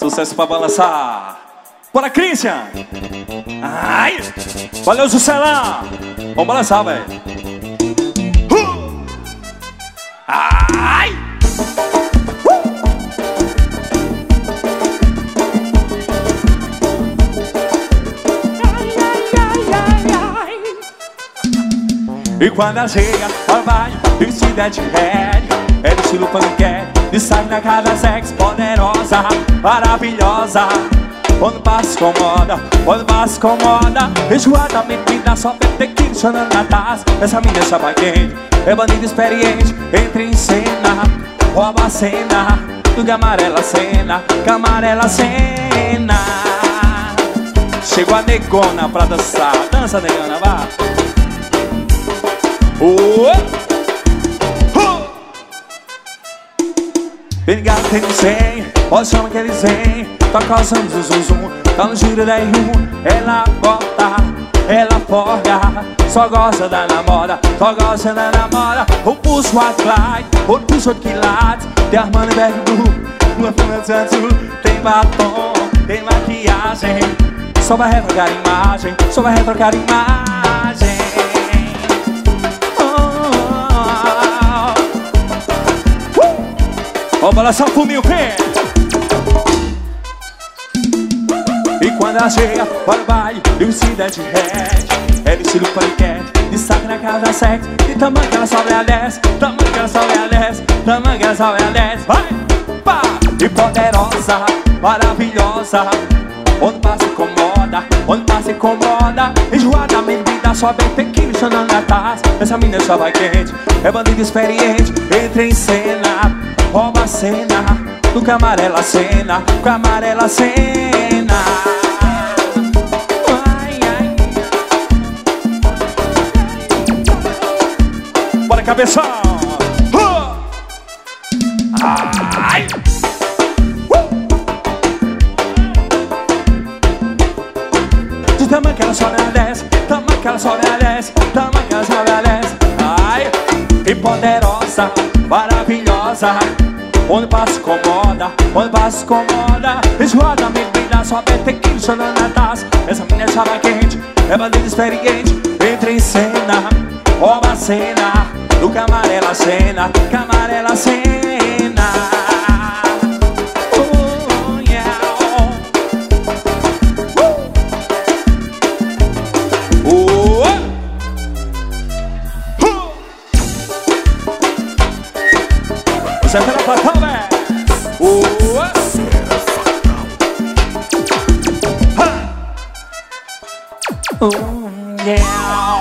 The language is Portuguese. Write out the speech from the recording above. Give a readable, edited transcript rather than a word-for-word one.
Sucesso pra balançar. Bora, Christian. Ai. Valeu, Juscelão. Vamos balançar, velho. Ai. E quando ela chega, ela vai vestida de red. É do estilo paniquete, de sair na casa sexy, poderosa, maravilhosa. Quando passa incomoda, quando passa incomoda. Enjoadamente me dá só tequila chorando na taça. Essa menina chapa quente, é bandida experiente. Entra em cena, rouba a cena do Camarela Cena, Camarela Cena. Chegou a negona pra dançar. Dança, negona, vá. Bem ligado, tem um 100, pode chamar que eles vêm. Toca o som, zum, zum, tá no giro da R1. Ela gosta, ela forga, só gosta da namora, só gosta da namora. O pulso white light, o pulso de quilates. Tem Armani e Berg Blue, uma fama de Santos. Tem batom, tem maquiagem. Só vai retrocar imagem, só vai retrocar imagem. Vamos balançar o fuminho, pé. E quando ela chega para o baile, vestida de red. É estilo paniquete, de saque na casa sexy. De tamanho que ela sobe a 10, tamanho que ela sobe a 10, tamanho que ela sobe a 10. Vai, pá! E poderosa, maravilhosa. Onde passa incomoda, onde passa incomoda. Enjoada, bebida, só bem tequila chorando na taça. Essa menina só vai quente, é bandida experiente. Entra em cena, rouba a cena do Camarela Cena, Camarela Cena. Ai, ai. Bora, cabeção. Ai. De tamanho que ela sobe a 10, tamanho que ela sobe a 10, tamanho que ela sobe a 10. Ai, e poderosa, maravilhosa. Onde passa incomoda, onde passa incomoda. Enjoada, bebida, só bebe tequila chorando na taça. Essa menina chava quente, é bandida experiente. Entra em cena, rouba a cena do Camarela Cena, Camarela Cena. Você era fatal, velho. Yeah.